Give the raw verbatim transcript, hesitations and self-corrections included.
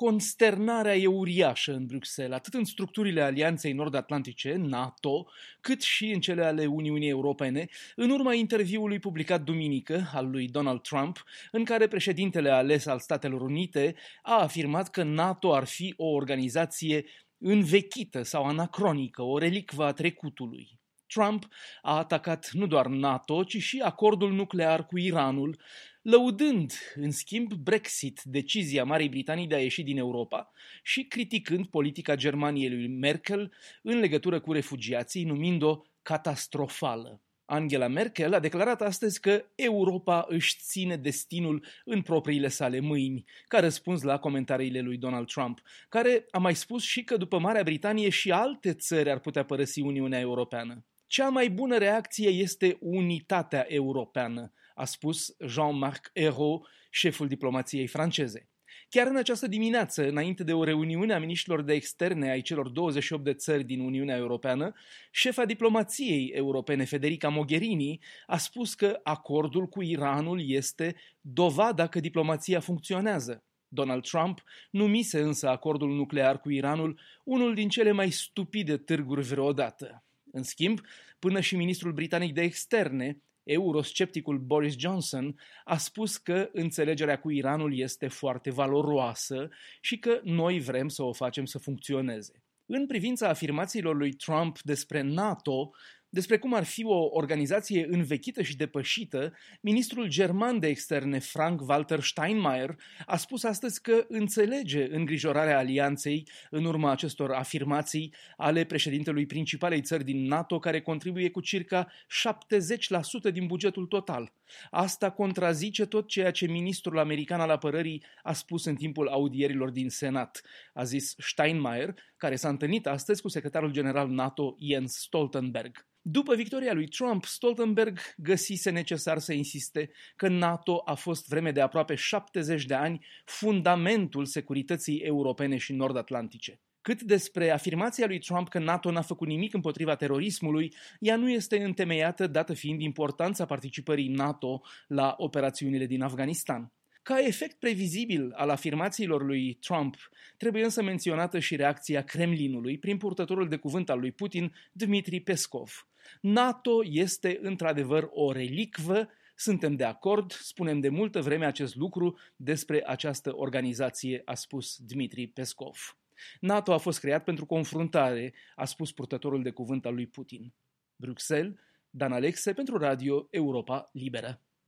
Consternarea e uriașă în Bruxelles, atât în structurile Alianței Nord-Atlantice, NATO, cât și în cele ale Uniunii Europene, în urma interviului publicat duminică al lui Donald Trump, în care președintele ales al Statelor Unite a afirmat că NATO ar fi o organizație învechită sau anacronică, o relicvă a trecutului. Trump a atacat nu doar NATO, ci și acordul nuclear cu Iranul, lăudând, în schimb, Brexit, decizia Marii Britanii de a ieși din Europa, și criticând politica Germaniei lui Merkel în legătură cu refugiații, numind-o catastrofală. Angela Merkel a declarat astăzi că Europa își ține destinul în propriile sale mâini, ca răspuns la comentariile lui Donald Trump, care a mai spus și că după Marea Britanie și alte țări ar putea părăsi Uniunea Europeană. Cea mai bună reacție este unitatea europeană, a spus Jean-Marc Ayrault, șeful diplomației franceze. Chiar în această dimineață, înainte de o reuniune a miniștrilor de externe ai celor douăzeci și opt de țări din Uniunea Europeană, șefa diplomației europene Federica Mogherini a spus că acordul cu Iranul este dovada că diplomația funcționează. Donald Trump numise însă acordul nuclear cu Iranul unul din cele mai stupide târguri vreodată. În schimb, până și ministrul britanic de externe, euroscepticul Boris Johnson, a spus că înțelegerea cu Iranul este foarte valoroasă și că noi vrem să o facem să funcționeze. În privința afirmațiilor lui Trump despre NATO, despre cum ar fi o organizație învechită și depășită, ministrul german de externe Frank-Walter Steinmeier a spus astăzi că înțelege îngrijorarea alianței în urma acestor afirmații ale președintelui principalei țări din NATO, care contribuie cu circa șaptezeci la sută din bugetul total. Asta contrazice tot ceea ce ministrul american al apărării a spus în timpul audierilor din Senat, a zis Steinmeier, care s-a întâlnit astăzi cu secretarul general NATO Jens Stoltenberg. După victoria lui Trump, Stoltenberg găsise necesar să insiste că NATO a fost vreme de aproape șaptezeci de ani fundamentul securității europene și nord-atlantice. Cât despre afirmația lui Trump că NATO n-a făcut nimic împotriva terorismului, ea nu este întemeiată, dată fiind importanța participării NATO la operațiunile din Afganistan. Ca efect previzibil al afirmațiilor lui Trump, trebuie însă menționată și reacția Kremlinului prin purtătorul de cuvânt al lui Putin, Dmitri Peskov. NATO este într-adevăr o relicvă, suntem de acord, spunem de multă vreme acest lucru despre această organizație, a spus Dmitri Peskov. NATO a fost creat pentru confruntare, a spus purtătorul de cuvânt al lui Putin. Bruxelles, Dan Alexe pentru Radio Europa Liberă.